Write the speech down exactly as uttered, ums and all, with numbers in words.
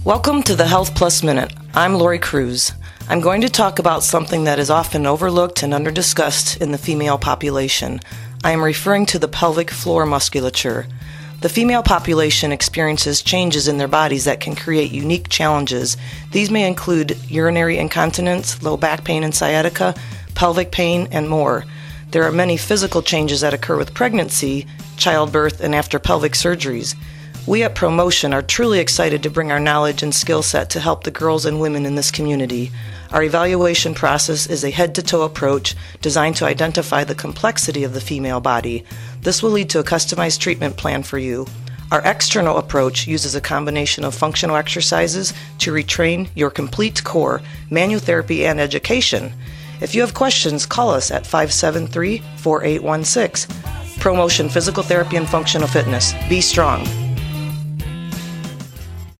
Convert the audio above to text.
Welcome to the Health Plus Minute. I'm Lori Cruz. I'm going to talk about something that is often overlooked and under-discussed in the female population. I am referring to the pelvic floor musculature. The female population experiences changes in their bodies that can create unique challenges. These may include urinary incontinence, low back pain and sciatica, pelvic pain, and more. There are many physical changes that occur with pregnancy, childbirth, and after pelvic surgeries. We at ProMotion are truly excited to bring our knowledge and skill set to help the girls and women in this community. Our evaluation process is a head-to-toe approach designed to identify the complexity of the female body. This will lead to a customized treatment plan for you. Our external approach uses a combination of functional exercises to retrain your complete core, manual-therapy, and education. If you have questions, call us at five seven three, four eight one six. ProMotion Physical Therapy and Functional Fitness. Be strong.